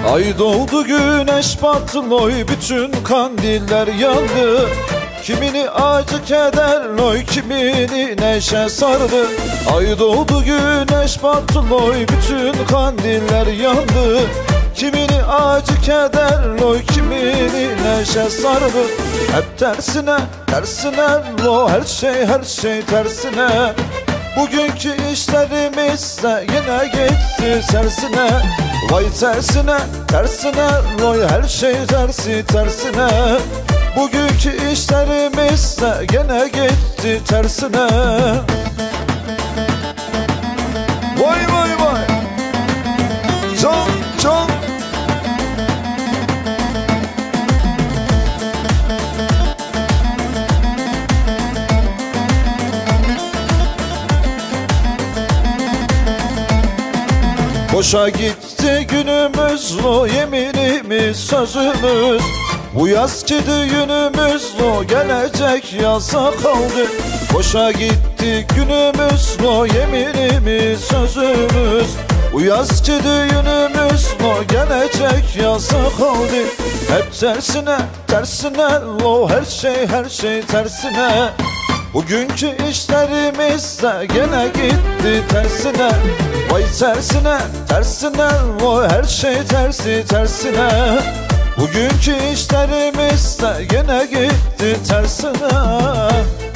Ay doğdu güneş battı loy, bütün kandiller yandı. Kimini acı keder loy, kimini neşe sardı. Ay doğdu güneş battı loy, bütün kandiller yandı. Kimini acı keder loy, kimini neşe sardı. Hep tersine tersine lo, her şey tersine. Bugünkü işlerimiz de yine gitti tersine. Vay tersine tersine loy, her şey tersine. Bugünkü işlerimiz de gene gitti tersine. Vay vay vay. Can can. Boşa gitti günümüz lo, yeminimiz sözümüz. Bu yazki düğünümüz lo, gelecek yaza kaldı. Boşa gitti günümüz lo, yeminimiz sözümüz. Bu yazki düğünümüz lo, gelecek yaza kaldı. Hep tersine tersine lo, her şey tersine. Bugünkü işlerimiz de gene gitti tersine. Vay tersine tersine lo, her şey tersine. Bugünkü işlerimiz de gene gitti tersine.